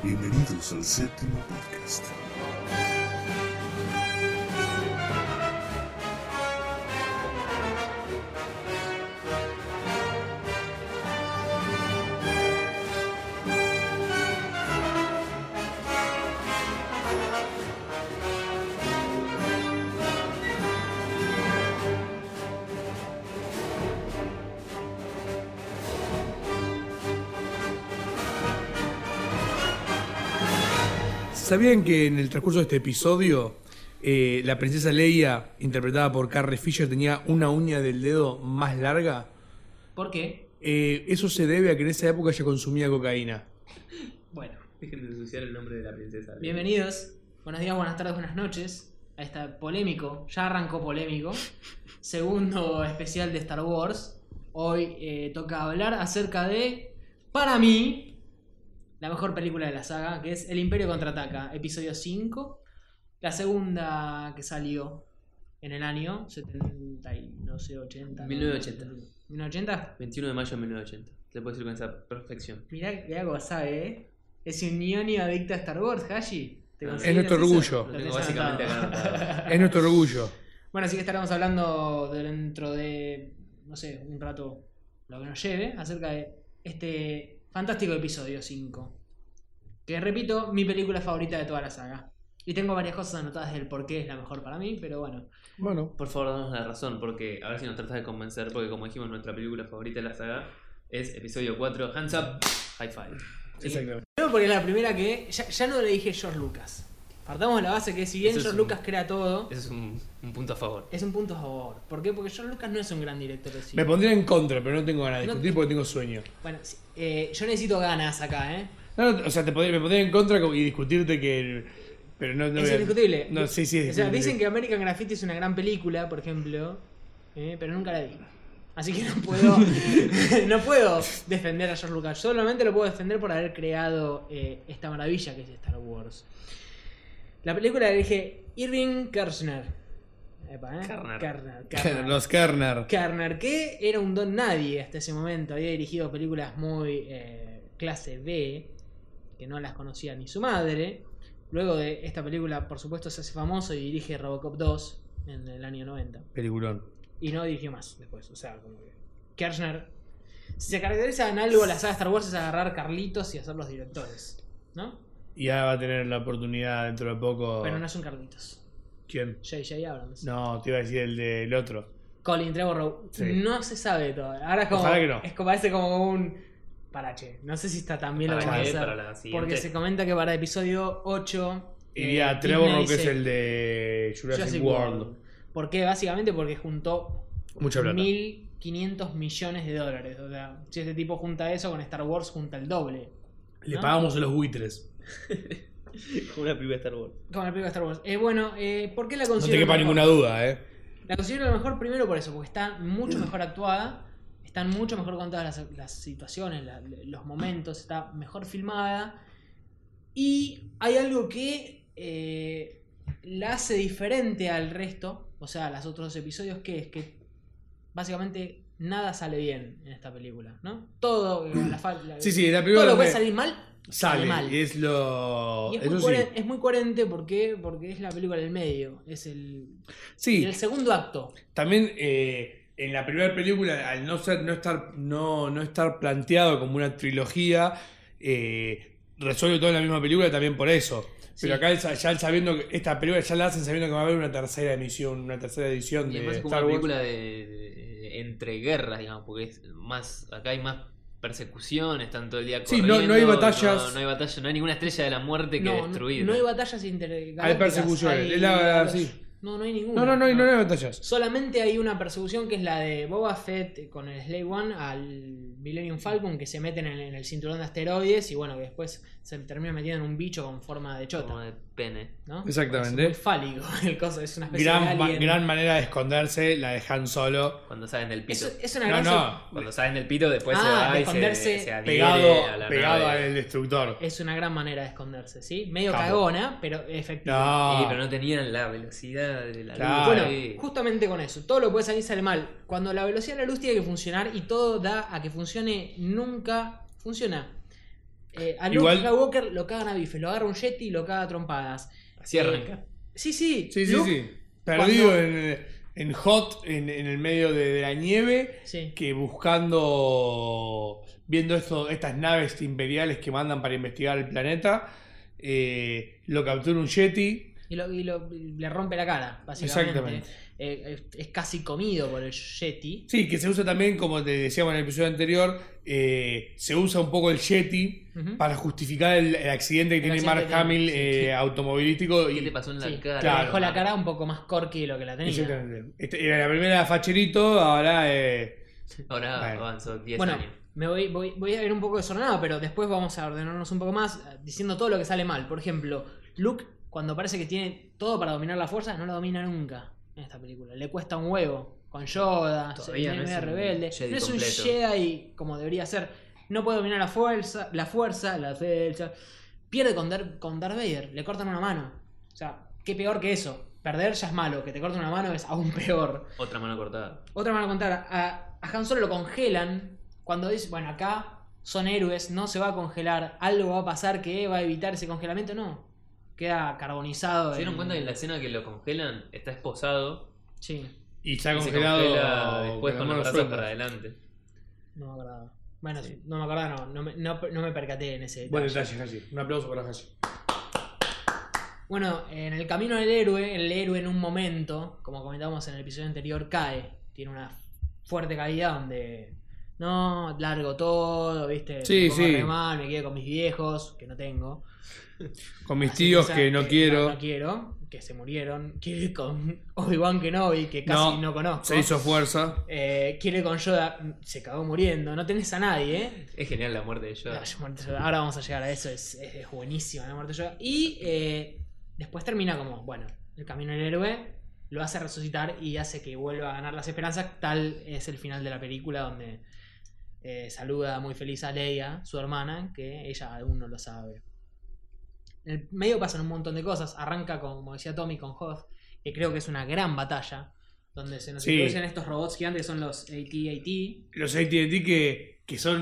Bienvenidos al séptimo podcast. ¿Sabían que en el transcurso de este episodio la princesa Leia, interpretada por Carrie Fisher, tenía una uña del dedo más larga? ¿Por qué? Eso se debe a que en esa época ella consumía cocaína. Bueno, Dejen de ensuciar el nombre de la princesa. bienvenidos. Buenos días, buenas tardes, buenas noches a este polémico, ya arrancó polémico, segundo especial de Star Wars. Hoy toca hablar acerca de, para mí, la mejor película de la saga, que es El Imperio Contraataca, episodio 5. La segunda que salió en el año 70 y no sé, 80. 1980. ¿1980? 21 de mayo de 1980. Se puede decir con esa perfección. Mirá cómo sabe, ¿eh? Es un ñoño adicto a Star Wars, Hashi. ¿Te consideras nuestro eso? orgullo. Lo Lo tengo tenés básicamente anotado. acá anotado. Es nuestro orgullo. Bueno, así que estaremos hablando dentro de, no sé, un rato, lo que nos lleve, acerca de este fantástico episodio 5. Que repito, mi película favorita de toda la saga. Y tengo varias cosas anotadas del por qué es la mejor para mí, pero bueno. Bueno, Por favor, danos la razón, porque a ver si nos tratas de convencer, porque como dijimos, nuestra película favorita de la saga es episodio 4, Hands Up, High Five. exactamente. Primero porque es la primera que ya no le dije George Lucas. Partamos de la base que si bien Eso es George un- Lucas crea todo, Eso es un punto a favor. es un punto a favor. ¿Por qué? Porque George Lucas no es un gran director de cine. Me pondría en contra, pero no tengo ganas de No- discutir porque tengo sueño. Bueno, yo necesito ganas acá, ¿eh? No, o sea, me pondría en contra y discutirte que... Pero no Es voy a- indiscutible. No, sí, es O sea, indiscutible. dicen que American Graffiti es una gran película, por ejemplo, pero nunca la vi. Así que no puedo, no puedo defender a George Lucas. Solamente lo puedo defender por haber creado esta maravilla que es Star Wars. La película la dirige Irving Kershner. Epa, Kerner. Los Kerner. Kerner, que era un don nadie hasta ese momento. Había dirigido películas muy clase B, que no las conocía ni su madre. Luego de esta película, por supuesto, se hace famoso y dirige Robocop 2 en el año 90. Peliculón. Y no dirigió más después. O sea, como que Kershner, si se caracteriza en algo la saga Star Wars, es agarrar Carlitos y hacer los directores, ¿no? Y ahora va a tener la oportunidad dentro de poco... Pero no es un Carlitos. ¿Quién? J.J. Abrams. No, te iba a decir el del otro. Colin Trevorrow. Sí. No se sabe todavía. Ahora es como, Ojalá que no. es como, parece como un parache. No sé si está tan bien lo que ¿Para van a qué? hacer. Para la siguiente. Porque se comenta que para episodio 8 Iría Trevor, que es el de Jurassic World. ¿Por qué? Básicamente porque juntó Mucha plata. 1.500 millones de dólares. O sea, si este tipo junta eso, con Star Wars junta el doble. Le ¿no? pagamos a los buitres. Como una película de Star Wars. Con el película de Star Wars. Bueno, ¿por qué la No considero te quepa mejor? ninguna duda, ¿eh? La considero la mejor primero por eso, porque está mucho mejor actuada, están mucho mejor contadas las situaciones, los momentos, está mejor filmada. Y hay algo que la hace diferente al resto, o sea, a los otros dos episodios, que es que básicamente nada sale bien en esta película, ¿no? Todo, Sí, sí, la todo película lo que puede donde salir mal, sale. mal. Y es lo... Y es, Eso muy sí. es muy coherente porque es la película del medio, es el Sí, segundo acto. también en la primera película, al no estar planteado como una trilogía, resuelve todo en la misma película también por eso. Sí. Pero acá ya sabiendo que esta película ya la hacen sabiendo que va a haber una tercera edición Y de además es como Star una Wars. película de entre guerras, digamos, porque es más, acá hay más persecución, están todo el día Sí, corriendo. no hay batallas. No hay batalla, no hay ninguna estrella de la muerte que destruir. No hay batallas intergalácticas. Hay persecuciones, es la- sí. No hay ninguna. No hay batallas. Solamente hay una persecución que es la de Boba Fett con el Slave One al Millennium Falcon, que se meten en el cinturón de asteroides y bueno, que después se termina metiendo en un bicho con forma de chota, Como de pene. ¿no? Exactamente. Es muy fálico el coso, es una especie de alien. Gran manera de esconderse la de Han Solo. Cuando salen del pito. Es una No, gran no. Cuando salen del pito, después se Ah, va de y esconderse se adhiere a la Pegado nave. al destructor. Es una gran manera de esconderse, ¿sí? Medio Capo. cagona, pero efectiva. No. Sí, pero no tenían la velocidad de la Claro. luz. Bueno, Sí. justamente con eso, todo lo que puede salir sale mal. Cuando la velocidad de la luz tiene que funcionar y todo da a que funcione, nunca funciona. A Luke Igual- Skywalker lo cagan a bife, lo agarra un Yeti y lo caga a trompadas. Así arranca. Sí. Sí, Luke, Perdido cuando- en Hot, en el medio de la nieve, Sí. que viendo estas naves imperiales que mandan para investigar el planeta, lo captura un Yeti. Y le rompe la cara, básicamente. Exactamente. Es casi comido por el Yeti. Sí, que se usa también, como te decíamos en el episodio anterior, se usa un poco el Yeti Ujú. para justificar el accidente que tiene accidente Mark que Hamill tiene, sí. automovilístico. ¿Qué te pasó en la Sí, cara? claro. Le dejó la cara un poco más corky de lo que la tenía. Exactamente. Era la primera facherito, ahora... Ahora Bueno. avanzó 10 Bueno, años. voy a ir un poco desordenado, pero después vamos a ordenarnos un poco más diciendo todo lo que sale mal. Por ejemplo, Luke, cuando parece que tiene todo para dominar la fuerza, no lo domina nunca en esta película. Le cuesta un huevo con Yoda, Todavía no es medio un rebelde. Jedi No es un completo. Jedi como debería ser. No puede dominar la fuerza. Pierde con Darth Vader, le cortan una mano. O sea, qué peor que eso. Perder ya es malo, que te corten una mano es aún peor. Otra mano cortada. Otra mano contar, a Han Solo lo congelan cuando dice, bueno, acá son héroes, no se va a congelar, algo va a pasar que va a evitar ese congelamiento, no. Queda carbonizado. ¿Se dieron cuenta que en la escena que lo congelan está esposado? Sí, Y se ha Y se congelado congela después con las los manos brazos sueltas. para adelante. no me acordaba. Bueno, Sí. no me acordaba, no me percaté en ese Buen detalle. detalle, Hashi. Un aplauso para Hashi. Bueno, en el camino del héroe, el héroe en un momento, como comentamos en el episodio anterior, cae. Tiene una fuerte caída donde no, largo todo, ¿viste? Sí, Me pongo sí. re mal, me quedo con mis viejos, que no tengo. Con mis Así tíos esa- que no quiero. No quiero, que se murieron. Quiere con Obi-Wan Kenobi, que casi no conozco. Se hizo fuerza. Quiere con Yoda, se cagó muriendo. No tenés a nadie, ¿eh? Es genial la muerte de Yoda. Ahora vamos a llegar a eso, es buenísima la muerte de Yoda. Y después termina como, bueno, el camino del héroe lo hace resucitar y hace que vuelva a ganar las esperanzas. Tal es el final de la película donde saluda muy feliz a Leia, su hermana, que ella aún no lo sabe. En el medio pasan un montón de cosas. Arranca con, como decía Tommy, con Hoth, que creo que es una gran batalla, donde se nos Sí. introducen estos robots gigantes que son los AT-AT. Los AT&T que son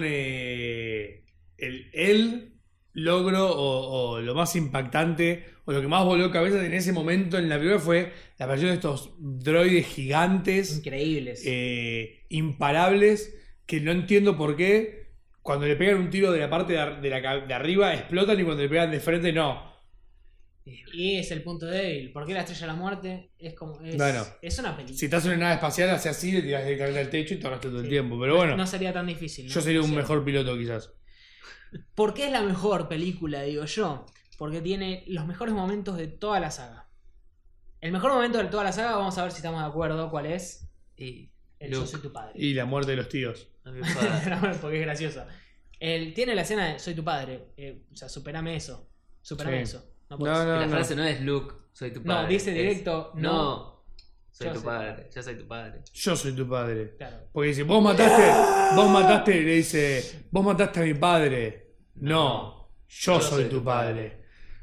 el logro o lo más impactante o lo que más voló cabezas en ese momento en la película fue la aparición de estos droides gigantes, Increíbles. imparables, que no entiendo por qué cuando le pegan un tiro de la parte de arriba explotan y cuando le pegan de frente no. Y es el punto débil. ¿Por qué la estrella de la muerte? Es como. Bueno, es una película. Si estás en una nave espacial, hace así, le tiras directamente al techo y te ahorraste todo el tiempo. Pero bueno, No sería tan difícil. ¿no? yo sería un Sí. mejor piloto quizás. ¿Por qué es la mejor película, digo yo? Porque tiene los mejores momentos de toda la saga. El mejor momento de toda la saga, vamos a ver si estamos de acuerdo cuál es. Y El Luke. Yo soy tu padre. Y la muerte de los tíos. a mi padre. Porque es graciosa. Tiene la escena de soy tu padre. O sea, superame eso. Superame Sí. eso. No, No, podés. no. Y la frase no es Luke, soy tu padre. No, dice es, directo, No, soy yo tu soy tu padre. padre. Yo soy tu padre. Yo soy tu padre. Claro. Porque dice, vos mataste, le dice, vos mataste a mi padre. No, yo soy tu padre.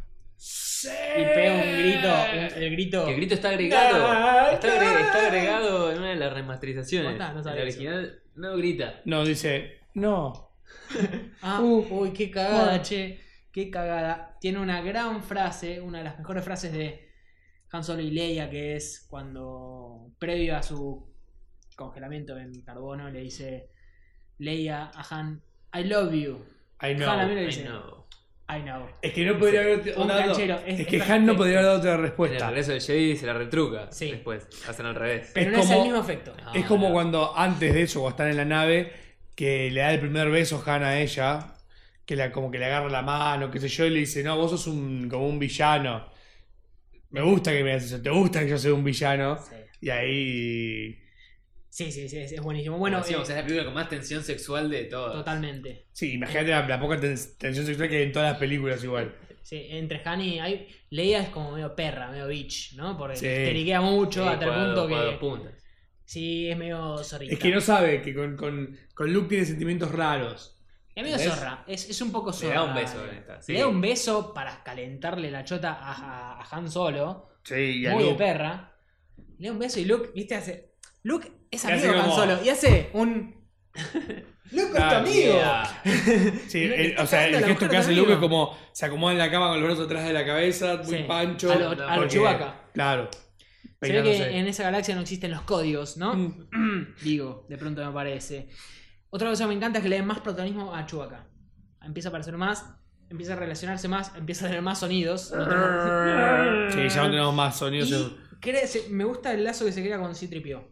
Y pega un grito. El grito. Que el grito está agregado. Ah, Está agregado en una de las remasterizaciones. ¿Cómo está? No En sabía la original no grita. No, dice, no. Ah, uy, qué cagada, che. Qué cagada. Tiene una gran frase, una de las mejores frases de Han Solo y Leia, que es cuando, previo a su congelamiento en carbono, le dice Leia a Han, I love you. I know. Han a mí le Ay, dice, no. I know. Es que no podría haber Un dado. canchero, Es es que perfecto. Han no podría haber dado otra En el respuesta. regreso del Jedi se la retruca. Sí. Después hacen al revés. Pero Es no es como- el mismo efecto. No, Es como no. cuando antes de eso, cuando están en la nave, que le da el primer beso Han a ella, como que le agarra la mano, qué sé yo, y le dice, no, vos sos como un villano. Me gusta que me hagas eso, te gusta que yo sea un villano. Sí, Y ahí. sí, es buenísimo. Bueno, Como decíamos, es la película con más tensión sexual de todas. totalmente. Sí, imagínate la poca tensión sexual que hay en todas las películas igual. Sí, entre Han y Leia es como medio perra, medio bitch, ¿no? Porque Sí. histeriquea mucho Sí, hasta el punto cuando que. puntas. Sí, es medio zorrita. Es que no sabe que con Luke tiene sentimientos raros. Es medio ¿Ves? zorra, es un poco Le zorra. da un beso en esta. Sí. Le da un beso para calentarle la chota a Han Solo. Sí, y a Muy de Luke. perra. Le da un beso y Luke, viste, hace. Luke es Le amigo hace de Han como- Solo y hace un. ¡Luke es tu amigo! yeah. Sí, Le está o sea, cagando el la gesto mujer que de hace amigo. Luke es como se acomoda en la cama con los brazos atrás de la cabeza, muy Sí. pancho. A lo porque- Chewbacca. Claro. Se ve Peinándose. que en esa galaxia no existen los códigos, ¿no? Mm. Digo, de pronto me parece. Otra cosa que me encanta es que le den más protagonismo a Chewbacca. Empieza a aparecer más, empieza a relacionarse más, empieza a tener más sonidos. No tenemos- Sí, ya no tenemos más sonidos. Me gusta el lazo que se crea con C-3PO.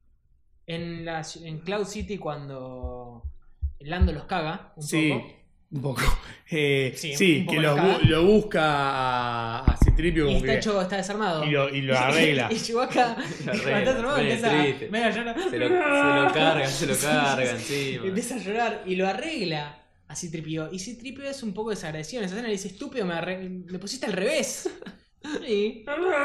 En Cloud City cuando Lando los caga un Sí, poco. un poco. Sí, Sí, un poco que los caga. lo busca a Citripio Y como está que... hecho, está desarmado. y lo arregla. Y Chewbacca Lo cuando arregla, está desarmado se pone empieza triste. medio a llorar. Se lo cargan encima. Empieza a llorar y lo arregla a C-3PO. Y C-3PO es un poco desagradecido. En esa escena le dice, estúpido, me pusiste al revés. Y...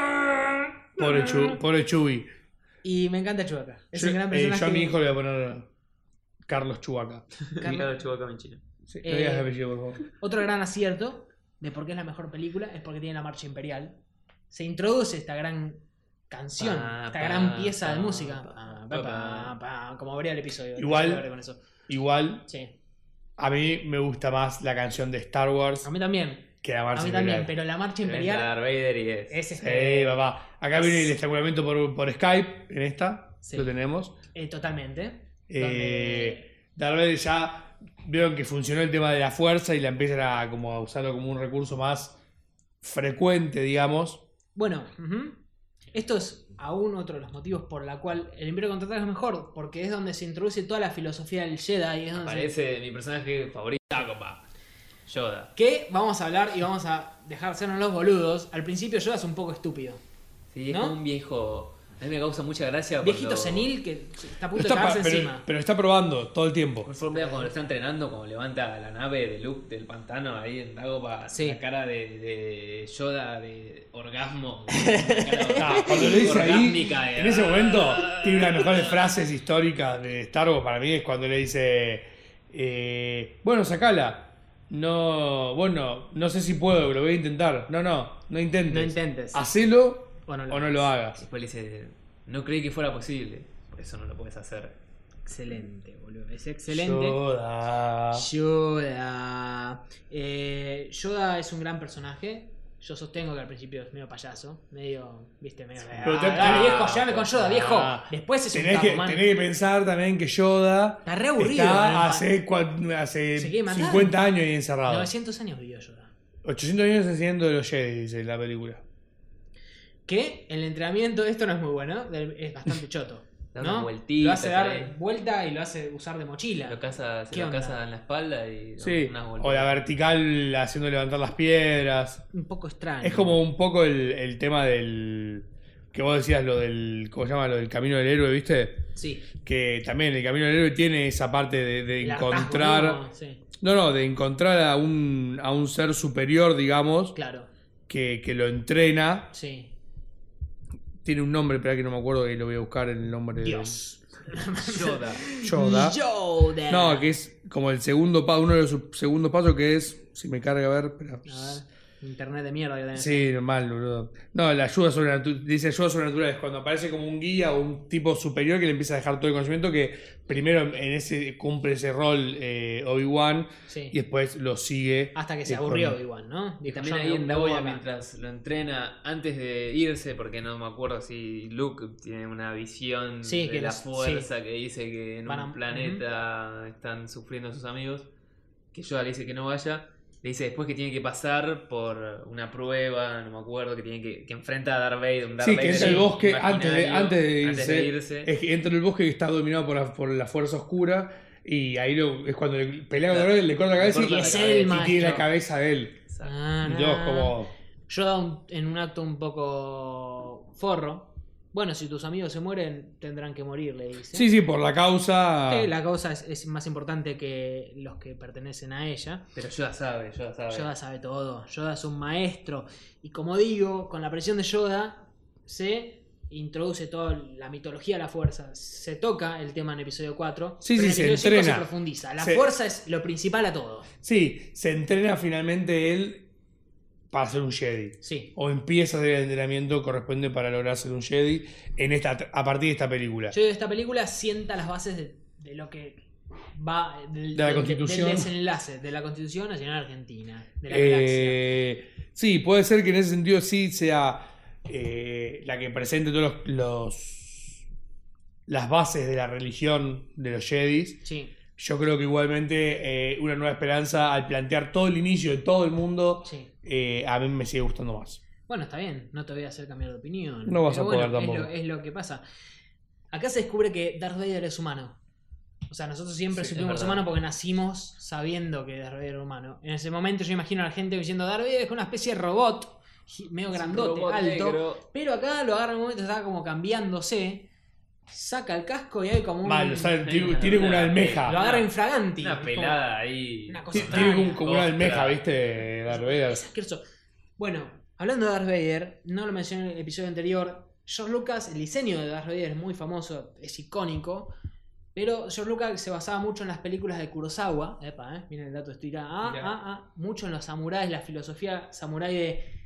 Pobre Chewie. Y me encanta Chewbacca. Es Yo, un gran personaje. yo a mi hijo le voy a poner Carlos Chewbacca. Carlos Chewbacca en Chile. Sí, no digas Eh, el apellido, por favor. Otro gran acierto de por qué es la mejor película es porque tiene la marcha imperial. Se introduce esta gran canción, Pa, esta pa, gran pieza de pa, música. pa, Pa, pa, pa, como abría el episodio. Igual- Estoy de acuerdo con eso. Igual, Sí. a mí me gusta más la canción de Star Wars A mí también. que la A marcha mí también, imperial. pero la marcha Entra imperial Darth Vader y es. es Sí, papá. Acá viene el estrangulamiento por Skype, en esta. Sí. Lo tenemos. totalmente. Darth Vader ya vieron que funcionó el tema de la fuerza y la empiezan a usarlo como un recurso más frecuente, digamos. Bueno, esto es aún otro de los motivos por la cual el Imperio Contraataca es mejor, porque es donde se introduce toda la filosofía del Jedi. Y es donde Parece mi personaje favorito, compa. Yoda. que vamos a hablar y vamos a dejar de sernos los boludos. Al principio Yoda es un poco estúpido. Sí, es ¿No? como un viejo. A mí me causa mucha gracia. Viejito cuando- senil que está a punto de Está cagarse pero, encima. pero está probando todo el tiempo. Por favor, vean cuando lo está entrenando, como levanta la nave de Luke del pantano ahí en Dagobah, Sí. la cara de Yoda de orgasmo. Cuando lo dice ahí, orgásmica de- en ese momento, tiene una de las mejores frases históricas de Star Wars para mí, es cuando le dice, bueno, sacala. No, bueno, no sé si puedo, lo voy a intentar. No intentes. No intentes. Hacelo O no lo o no lo hagas. Después le dice, no creí que fuera posible, por eso no lo puedes hacer. Excelente, boludo. Es excelente. Yoda. Yoda. Yoda es un gran personaje. Yo sostengo que al principio es medio payaso. Medio, viste, medio. Pero Dale, viejo, llame con Yoda, viejo. Después es un tenés capo, que, man. tenés que pensar también que Yoda Está re aburrido. está ¿eh? hace Se quiere matar. 50 años ahí encerrado. 900 años vivió Yoda. 800 años enseñando de los Jedi, dice la película. Que el entrenamiento, esto no es muy bueno, es bastante choto. Da ¿no? una vueltita Lo hace por ahí. dar vuelta y lo hace usar de mochila. Se ¿Qué lo onda? caza en la espalda y Sí, unas o vueltas. la vertical haciendo levantar las piedras. Un poco extraño. Es como un poco el tema del... Que vos decías lo del... ¿Cómo se llama? Lo del camino del héroe, ¿viste? Sí. Que también el camino del héroe tiene esa parte de El hartazgo, encontrar... ¿no? Sí, No, de encontrar a un ser superior, digamos, claro. que lo entrena. Sí. Tiene un nombre, pero que no me acuerdo, que lo voy a buscar el nombre de Dios. Yoda. Yoda. Yoda. No, que es como el segundo paso, uno de los segundos pasos que es, si me carga, a ver, espera. A ver. Internet de mierda que tenés. Sí, normal, boludo. No, la ayuda sobrenatural, dice ayuda sobrenatural, es cuando aparece como un guía o un tipo superior que le empieza a dejar todo el conocimiento, que primero en ese cumple ese rol Obi-Wan Sí. y después lo sigue. Hasta que se con- aburrió igual, ¿no? Y Dijo, también yo ahí en me voy Dagobah, acá. mientras lo entrena antes de irse, porque no me acuerdo si Luke tiene una visión Sí, de que la los- fuerza que dice que en Van a- un planeta están sufriendo sus amigos, que Yoda le dice que no vaya. Le dice después que tiene que pasar por una prueba, no me acuerdo, que tiene que enfrenta a Darth Vader. Un Darth Sí, que Vader entra el bosque imaginario, antes de irse. antes de irse. Es que entra en el bosque que está dominado por la fuerza oscura. Y ahí es cuando le pelea con Claro. Darth Vader, le corta la Le cabeza corta y, la es cabeza. el y maestro. tiene la cabeza de él. Exacto. Ah, Y todos como. Yoda en un acto un poco forro. Bueno, si tus amigos se mueren, tendrán que morir, le dice. Sí, por la causa. Que la causa es más importante que los que pertenecen a ella. Pero Yoda sabe. Yoda sabe todo. Yoda es un maestro. Y como digo, con la presión de Yoda se introduce toda la mitología de la fuerza. Se toca el tema en episodio 4. Sí, pero sí, en se episodio 5 entrena. se profundiza. La Se- fuerza es lo principal a todo. Sí, se entrena finalmente él para ser un Jedi. Sí. O empieza a hacer el entrenamiento correspondiente para lograr ser un Jedi a partir de esta película. Yo digo, esta película sienta las bases de lo que va De la Constitución. del desenlace de la Constitución Nacional Argentina, de la galaxia. Sí, puede ser que en ese sentido sí sea la que presente todos las bases de la religión de los Jedis. Sí, Yo creo que igualmente Una Nueva Esperanza, al plantear todo el inicio de todo el mundo, sí. a mí me sigue gustando más. Bueno, está bien, no te voy a hacer cambiar de opinión. No vas Pero a poder bueno, tampoco. es lo que pasa. Acá se descubre que Darth Vader es humano. O sea, nosotros siempre Sí, supimos es que es verdad. humano porque nacimos sabiendo que Darth Vader era humano. En ese momento yo imagino a la gente diciendo Darth Vader es una especie de robot, medio grandote, robot alto. negro. Pero acá lo agarra en un momento, está como cambiándose, saca el casco y hay como un... Mal, o sea, tiene como una almeja. Lo agarra infraganti. Una Es como pelada ahí. una cosa Tiene extraña. como una almeja, Ostras. ¿viste? Darth Vader. Es asqueroso. Bueno, hablando de Darth Vader, no lo mencioné en el episodio anterior. George Lucas, el diseño de Darth Vader es muy famoso, es icónico. Pero George Lucas se basaba mucho en las películas de Kurosawa. Miren el dato, estoy mucho en los samuráis, la filosofía samurái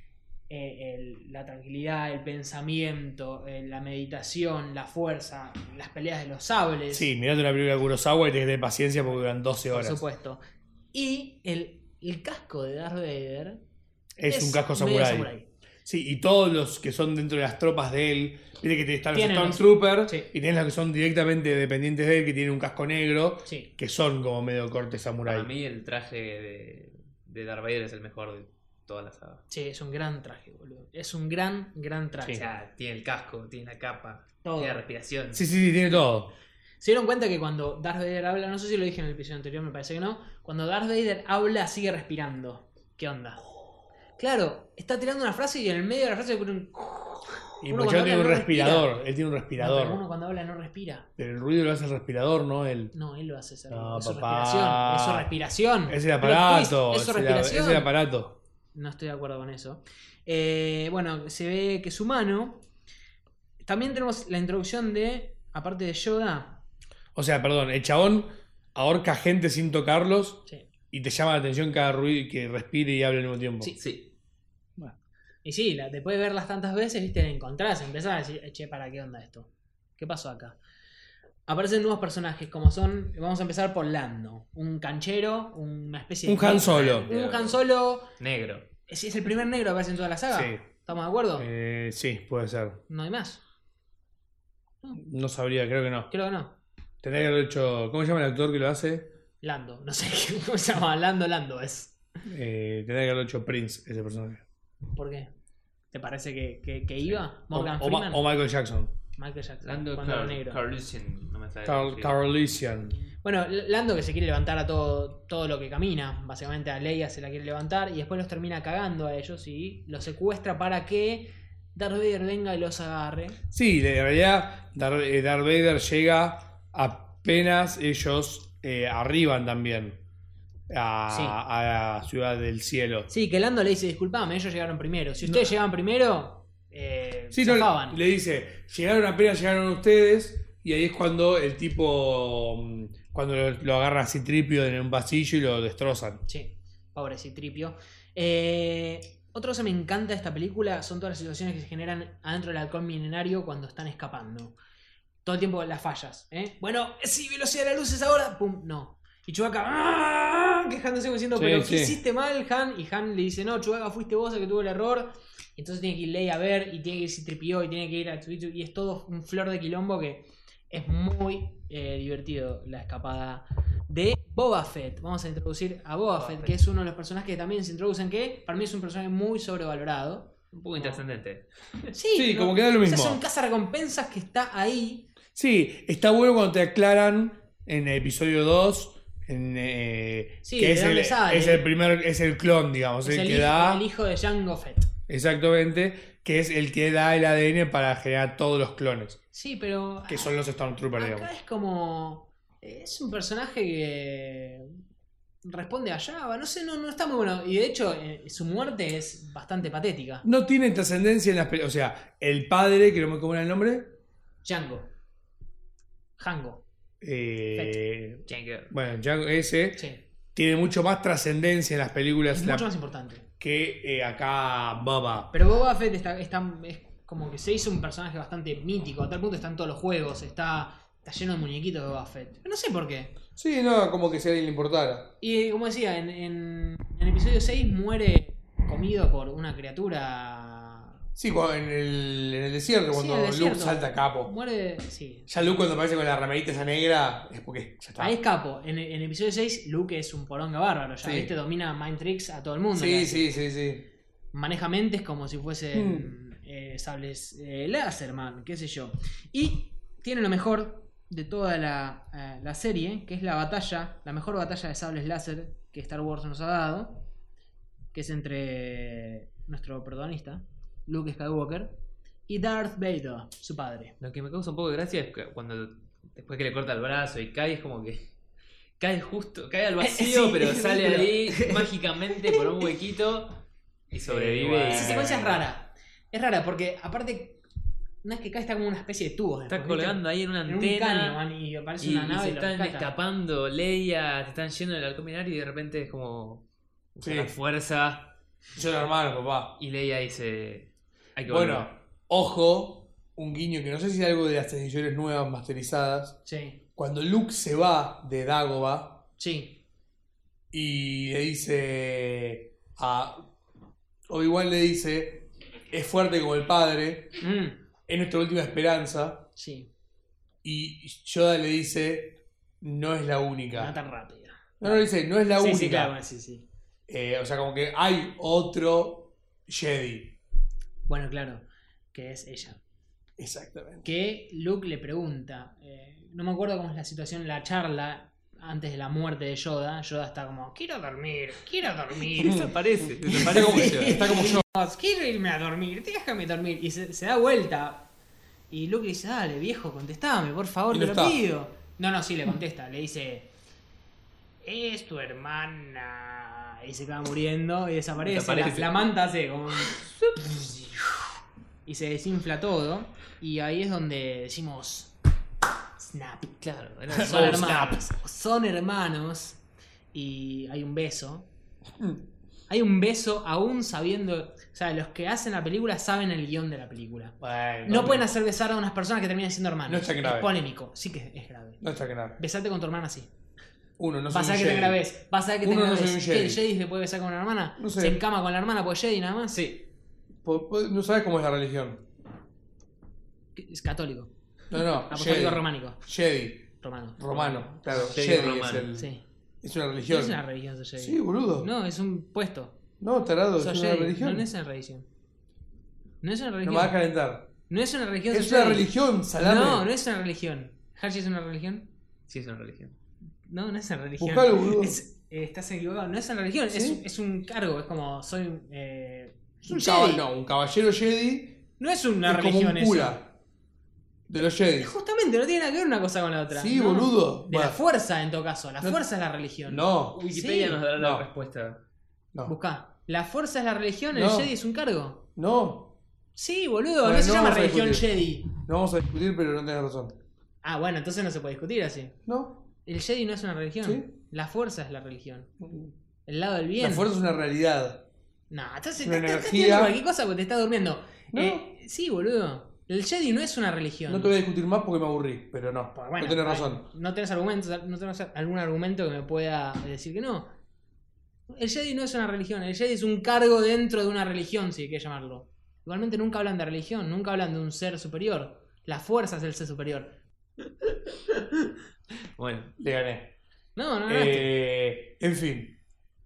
de la tranquilidad, el pensamiento, la meditación, la fuerza, las peleas de los sables. Sí, mirate una película de Kurosawa y tenés que tener paciencia porque duran 12 por horas. supuesto. Y el casco de Darth Vader Es un casco medio samurái. Sí, y todos los que son dentro de las tropas de él, viste que están los Tienen Stormtroopers sí. y tenés los que son directamente dependientes de él, que tienen un casco negro, Sí. que son como medio corte Para samurái. mí el traje de Darth Vader es el mejor de toda la saga. Sí, es un gran traje, boludo. Es un gran traje. O sea, tiene el casco, tiene la capa, Todo. tiene la respiración. Sí, tiene todo. ¿Se dieron cuenta que cuando Darth Vader habla, no sé si lo dije en el episodio anterior, me parece que no, cuando Darth Vader habla sigue respirando? ¿Qué onda? Claro, está tirando una frase y en el medio de la frase pone un... Y Uno Pochón cuando tiene habla un no respirador, respira. él tiene un No, respirador. pero uno cuando habla no respira. Pero el ruido lo hace el respirador, no él. No, él lo hace hacer. No, es su papá. respiración. Es su respiración. Es el Plot aparato. twist, es su respiración. Es el aparato. No estoy de acuerdo con eso. Bueno, se ve que es humano. También tenemos la introducción de, aparte de Yoda. O sea, perdón, el chabón ahorca gente sin tocarlos Sí. y te llama la atención cada ruido que respire y hable al mismo tiempo. Sí. Sí. Y sí, después de verlas tantas veces, viste, la encontrás, empezás a decir, che, ¿para qué onda esto? ¿Qué pasó acá? Aparecen nuevos personajes como son, vamos a empezar por Lando, un canchero, una especie de... Un Han Solo. Un Han Solo, Negro. es el primer negro que aparece en toda la saga. Sí. ¿Estamos de acuerdo? Sí, puede ser. No hay más. No sabría, creo que no. Creo que no. Tendría que haberlo hecho. ¿Cómo se llama el actor que lo hace? Lando, no sé cómo se llama, Lando es. Tendría que haberlo hecho Prince, ese personaje. ¿Por qué? ¿Te parece que iba? O, Morgan o Freeman. o Michael Jackson. Michael Jackson. Lando cuando era negro. Carlusian. No me sale. Carlisian. Bueno, Lando que se quiere levantar a todo lo que camina. Básicamente a Leia se la quiere levantar y después los termina cagando a ellos y los secuestra para que Darth Vader venga y los agarre. Sí, en realidad Darth Vader llega apenas ellos arriban también a la ciudad del cielo. Sí, que Lando le dice, disculpame, ellos llegaron primero. Si ustedes llegaban primero, Sí, no, zafaban. le dice, apenas llegaron ustedes, y ahí es cuando el tipo, cuando lo agarra a Citripio en un pasillo y lo destrozan. Sí, pobre Citripio. Otra cosa que me encanta de esta película son todas las situaciones que se generan adentro del halcón milenario cuando están escapando. Todo el tiempo las fallas. Bueno, sí, velocidad de la luz es ahora. Pum, no. Y Chewbacca quejándose diciendo, Sí, pero sí. ¿qué hiciste mal, Han? Y Han le dice, no, Chewbacca fuiste vos el que tuvo el error. Y entonces tiene que ir Leia a ver, y tiene que ir Citripio, y tiene que ir a Twitter, y es todo un flor de quilombo que es muy divertido la escapada de Boba Fett. Vamos a introducir a Boba Fett, que es uno de los personajes que también se introducen, que para mí es un personaje muy sobrevalorado. Un poco intrascendente. Sí, como que da lo mismo. O sea, son cazarrecompensas que está ahí. Sí, está bueno cuando te aclaran en el episodio 2 Sí, que ¿de es dónde sale? es el clon, digamos, Es el que da, el hijo de Jango Fett. exactamente, que es el que da el ADN para generar todos los clones, Sí, pero que son los Stormtroopers, acá digamos. es como... Es un personaje que responde a Java. No sé, no está muy bueno. Y de hecho, su muerte es bastante patética. No tiene trascendencia en las películas, o sea, el padre, que no me cómo era el nombre, Jango. Jango. Jango. bueno, Jango ese, Sí. tiene mucho más trascendencia en las películas Es mucho más importante. que acá Boba. Pero Boba Fett es como que se hizo un personaje bastante mítico. A tal punto está en todos los juegos. Está lleno de muñequitos de Boba Fett. No sé por qué. Sí, no, como que si a alguien le importara. Y como decía, en el episodio 6 muere comido por una criatura. Sí, en el desierto, Sí, cuando en el Luke desierto. salta a Capo. Muere. Sí. Ya Luke cuando aparece con la remerita esa negra es porque ya está. Ahí es capo. En el episodio 6, Luke es un poronga bárbaro. Ya Sí. viste, domina Mind Tricks a todo el mundo. Sí, sí. Maneja mentes como si fuesen sables láser, man, qué sé yo. Y tiene lo mejor de toda la serie, que es la mejor batalla de sables láser que Star Wars nos ha dado, que es entre nuestro protagonista, Luke Skywalker, y Darth Vader, su padre. Lo que me causa un poco de gracia es que cuando después que le corta el brazo y cae, es como que cae justo, cae al vacío, Sí, pero sale pero- ahí mágicamente por un huequito y sobrevive. Esa secuencia es rara. Es rara porque, aparte, no es que cae, está como una especie de tubo. Está después, ¿viste? colgando ahí en una en un antena. caño, man, y aparece Y, una y nave se y lo están rescata. escapando Leia, se están yendo del halcón milenario y de repente es como usa Sí. la fuerza Son hermanos, papá. y Leia dice hay que Bueno, volver. ojo, un guiño que no sé si es algo de las ediciones nuevas masterizadas. Sí, Cuando Luke se va de Dagobah sí. y le dice a Obi-Wan, le dice, es fuerte como el padre, es nuestra última esperanza, Sí. y Yoda le dice, no es la única. No tan rápido. No, le dice, no es la Sí, única. sí, claro, bueno, sí. O sea, como que hay otro Jedi. Bueno, claro, que es ella. Exactamente. Que Luke le pregunta, no me acuerdo cómo es la situación, la charla antes de la muerte de Yoda. Yoda está como, quiero dormir. Desaparece Está como, Yoda. está como yo. Quiero irme a dormir, déjame dormir. Y se da vuelta. Y Luke le dice, dale, viejo, contestame, por favor, Y te no lo está. pido. No, sí, le contesta. Le dice, es tu hermana. Y se acaba muriendo y desaparece. Desaparece. La manta hace como... y se desinfla todo. Y ahí es donde decimos, snap. Claro, Son Oh, hermanos. Son hermanos. Y hay un beso. Hay un beso aún sabiendo... O sea, los que hacen la película saben el guión de la película. Bueno, No pueden hacer besar a unas personas que terminan siendo hermanos. No está grave. Es polémico. Sí que es grave. No está grave. Besate con tu hermana así. Uno, no soy Vas a un ver que te Jedi. grabes. Vas a ver que te Uno, no grabes. soy un ¿Qué, Jedi. el Jedi se puede besar con una hermana? No sé. Se encama con la hermana pues Jedi nada más. Sí. No sabes cómo es la religión. Es católico. No, Apostólico Jedi. románico. Jedi. Romano. Romano. Claro, Jedi Jedi, romano. es, el, Sí. es una No religión. es una religión ser Jedi. Sí, boludo. No, es un puesto. No, tarado, Sos es una Jedi. religión. No es una religión. No es una No religión. me vas a calentar. No es una religión. Es ser una Jedi. religión, salame. No, no es una religión. ¿Hachi es una religión? Sí, es una religión. No, no es una religión. Buscalo, boludo. Estás equivocado. No es una religión. ¿Sí? Es un cargo. Es como soy. Es un caba- Jedi. no, un caballero Jedi No es una es como religión un eso. cura de los Jedi. Justamente, no tiene nada que ver una cosa con la otra. Sí, No. boludo. De la Bueno, fuerza, en todo caso. La No- fuerza es la religión. No, Wikipedia Sí. nos dará la No. respuesta. no, Buscá. La fuerza es la religión, el No. Jedi es un cargo. no. Sí, boludo, Bueno, no se no llama vamos a religión discutir. Jedi. No vamos a discutir, pero no tenés razón. Ah, bueno, entonces no se puede discutir así. No. El Jedi no es una religión. Sí. La fuerza es la religión. El lado del bien. La fuerza es una realidad. No, entonces Una estás energía. diciendo cualquier cosa porque te estás durmiendo. No. Sí, boludo. El Jedi no es una religión. No te voy a discutir más porque me aburrí, pero no. Bueno, no tenés ay, razón. No tenés argumentos, no tenés algún argumento que me pueda decir que no. El Jedi no es una religión, el Jedi es un cargo dentro de una religión, si quieres llamarlo. Igualmente nunca hablan de religión, nunca hablan de un ser superior. La fuerza es el ser superior. Bueno, Le gané. No. En fin.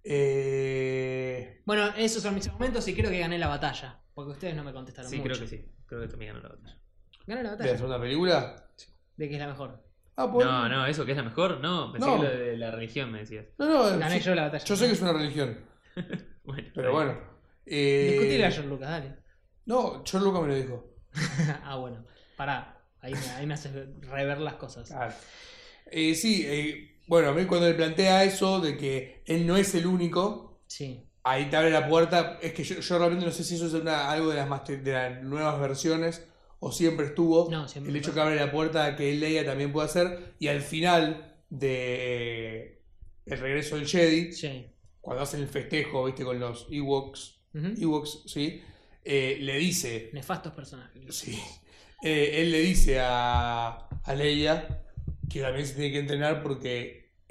Bueno, esos son mis argumentos y creo que gané la batalla. Porque ustedes no me contestaron sí, mucho. creo que sí. Creo que también ganó la batalla. Gané la ¿De la batalla. segunda película? De que es la mejor. Ah, pues. No, eso que es la mejor, no. Pensé No. que lo de la religión me decías. No, Gané sí, yo la batalla. yo sé que es una religión. Bueno, Pero bueno. Discutile a George Lucas, dale. No, George Lucas me lo dijo. Ah, bueno. Pará. Ahí me haces rever las cosas. Claro. Bueno, a mí cuando le plantea eso de que él no es el único, Sí. ahí te abre la puerta. Es que yo realmente no sé si eso es algo de de las nuevas versiones o siempre estuvo. No, siempre el hecho fue. que abre la puerta a que Leia también pueda hacer. Y al final de El regreso del Jedi, Sí. cuando hacen el festejo, viste, con los Ewoks, Ujú. ¿sí? Le dice, Nefastos personajes. sí, él le dice a Leia que también se tiene que entrenar porque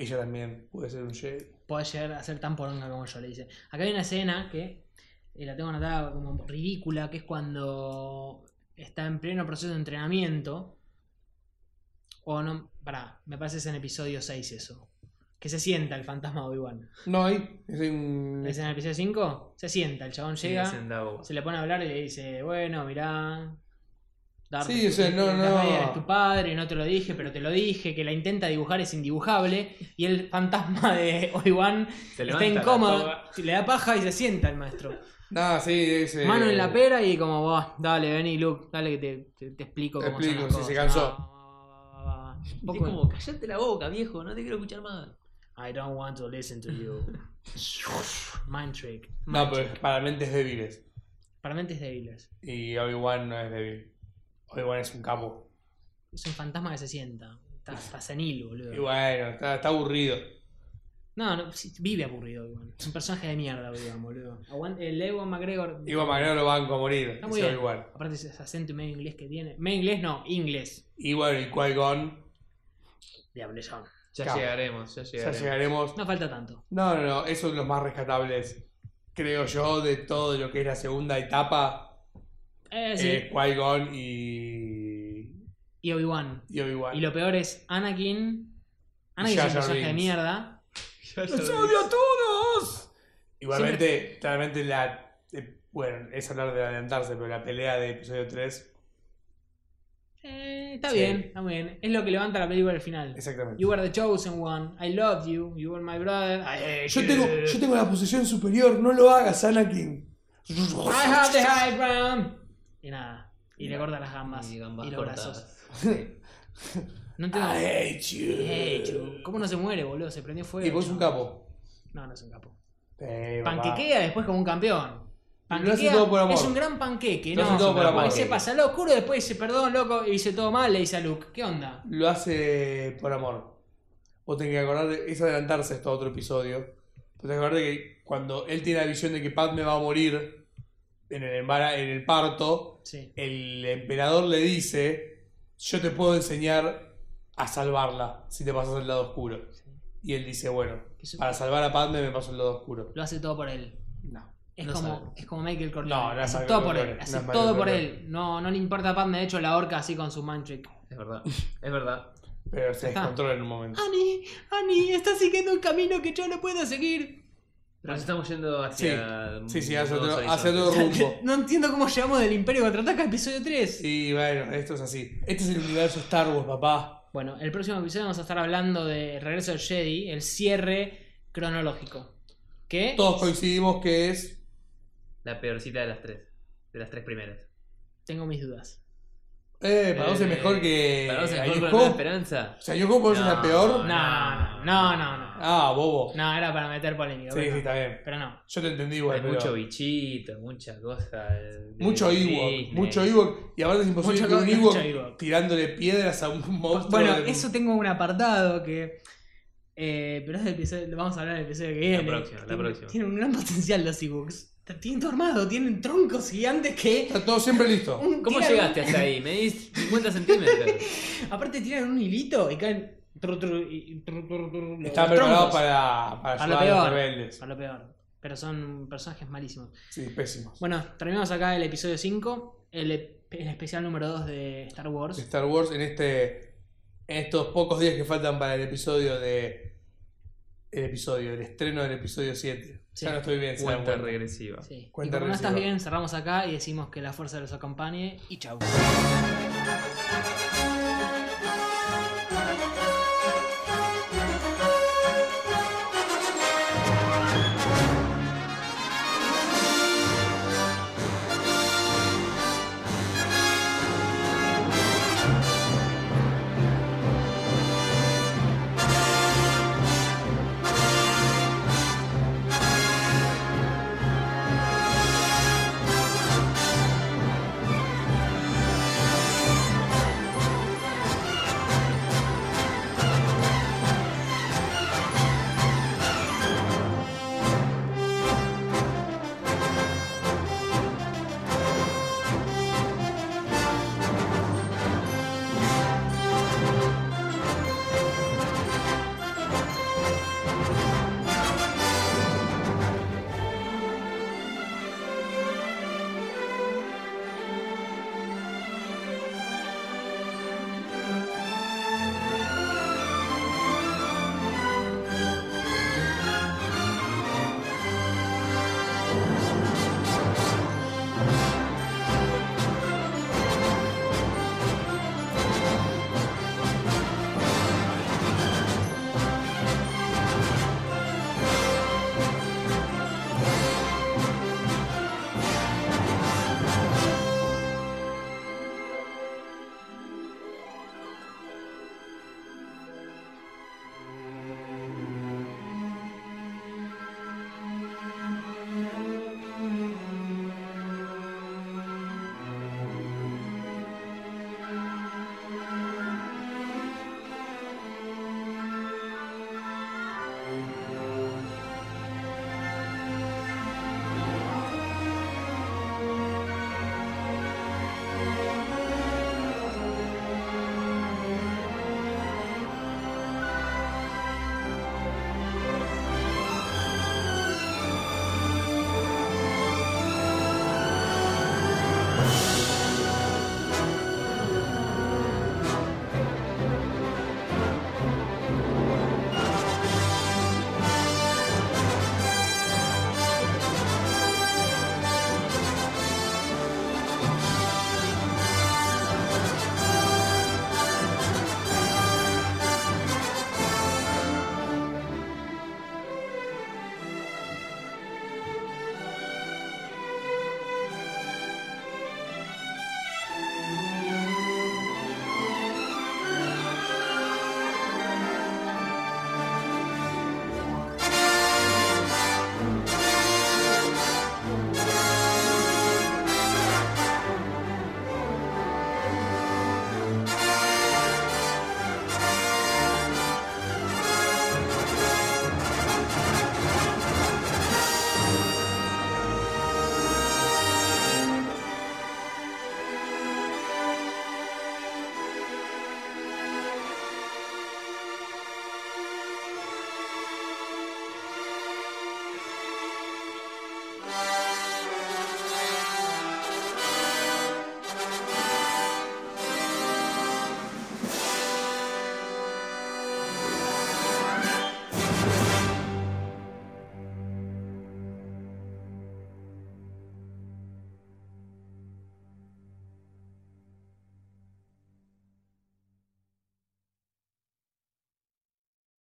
ella también puede ser un Jedi. Puede llegar a ser tan poronga como yo, le dice. Acá hay una escena que la tengo anotada como ridícula, que es cuando está en pleno proceso de entrenamiento. O no, me parece que es en episodio 6 eso. Que se sienta el fantasma de Obi-Wan. No, ahí es un... ¿Es en el episodio 5? Se sienta, el chabón Sí, llega, es en Davos. se le pone a hablar y le dice, bueno, mirá... Darth, Sí, o sea, no. Vader es tu padre, no te lo dije, pero te lo dije, que la intenta dibujar es indibujable, y el fantasma de Obi-Wan Se está levanta la incómodo, toga. le da paja y se sienta el maestro. No, sí, es... Mano en la pera y como, "Buah, dale, vení Luke, dale que te explico cómo son explico, las sí, cosas". se cansó. Va. Es Poco- como, callate la boca, viejo, no te quiero escuchar más. I don't want to listen to you. Mind trick. No, Mind pero trick. para mentes débiles. Para mentes débiles. Y Obi-Wan no es débil. Obi-Wan es un capo. Es un fantasma que se sienta. Está senil, boludo. Y bueno, está aburrido. No, sí, vive aburrido, Obi-Wan. Es un personaje de mierda, Obi-Wan, boludo. El Ewan McGregor. Igual McGregor lo banco a morir. Está muy Ese bien. Obi-Wan. Aparte ese acento medio inglés que tiene. Medio inglés no, inglés. Y bueno, y Qui-Gon. Diablezón. Ya Claro. llegaremos, ya Ya llegaremos. llegaremos. No falta tanto. No. Esos son los más rescatables, creo yo, de todo lo que es la segunda etapa. Sí. Qui-Gon y Y Obi-Wan. Obi-Wan. Y lo peor es Anakin. Anakin Jar es un Jar personaje de Binks. mierda. ¡Los odio a todos! Igualmente, claramente bueno, es hablar de adelantarse, pero la pelea de episodio 3, Está Sí. bien, está muy bien. Es lo que levanta la película al final. exactamente. You were the chosen one. I loved you. You were my brother. I hate Yo you. tengo la posición superior, no lo hagas, Anakin. I have the high ground. Y nada. Y le corta las gambas. Y Y, gambas los cortadas. brazos. No entiendo. I hate you. Hate you. ¿Cómo no se muere, boludo? Se prendió fuego. Y vos un capo. No, no es un capo. Papá. Panquequea después como un campeón. Lo hace Panquequea todo por amor. es un gran panqueque, Lo ¿no? hace todo por amor. Después se pasa al oscuro, después dice perdón, loco, y dice todo mal, le dice a Luke. ¿Qué onda? Lo hace por amor. Vos tenés que acordar, es adelantarse esto a otro episodio. Vos tenés que acordar de que cuando él tiene la visión de que Padme va a morir en el parto, Sí. el emperador le dice: yo te puedo enseñar a salvarla si te pasas al lado oscuro. Y él dice: bueno, Eso- para salvar a Padme me paso al lado oscuro. Lo hace todo por él. No. Es, No como, sabemos. es como Michael Corleone. No, no es hace Michael todo por Corleone, él. no Hace es todo Michael por Corleone. él. No le importa a Padme, de hecho la horca así con su mind trick. Es verdad, es verdad. Pero se Está. descontrola en un momento. Annie, está siguiendo un camino que yo no puedo seguir. Pero nos estamos yendo hacia. Sí, hacia nuevos otro horizontes. rumbo. No entiendo cómo llegamos del Imperio Contraataca al episodio 3. Y bueno, esto es así. Este es el universo Star Wars, papá. Bueno, el próximo episodio vamos a estar hablando de Regreso del Jedi, el cierre cronológico. ¿Qué? Todos coincidimos que es. La peorcita de las tres. De las tres primeras. Tengo mis dudas. Para vos es mejor que. ¿Para vos es A mejor New con Nueva Hope. Esperanza? O sea, New Hope vos es la No. peor. No. Ah, bobo. No, era para meter polémica. Sí, pero sí, no. está bien. Pero no. Yo te entendí igual. Hay pero- mucho bichito, mucha cosa. Mucho Ewok. Mucho Ewok. Y ahora es imposible Mucho que un mucho Ewok Ewok. tirándole piedras a un monstruo. Bueno, de- eso tengo un apartado que. Pero es del episodio, lo vamos a hablar en el episodio que viene. La próxima. Tiene un gran potencial los Ewoks. Tienen todo armado, tienen troncos gigantes que. Está todo siempre listo. ¿Cómo tiran llegaste hasta ahí? Medís 50 centímetros. Aparte tiran un hilito y caen. Están preparados para ayudar lo a los peor. rebeldes. Para lo peor. Pero son personajes malísimos. Sí, pésimos. Bueno, terminamos acá el episodio 5. El especial número 2 de Star De Wars. Star Wars en estos pocos días que faltan para el episodio el estreno del episodio 7. Sí. Ya no estoy bien, se dan Cuenta cuenta. regresiva. Sí. Y Cuenta como no estás regresiva. bien, cerramos acá y decimos que la fuerza los acompañe. Y chau.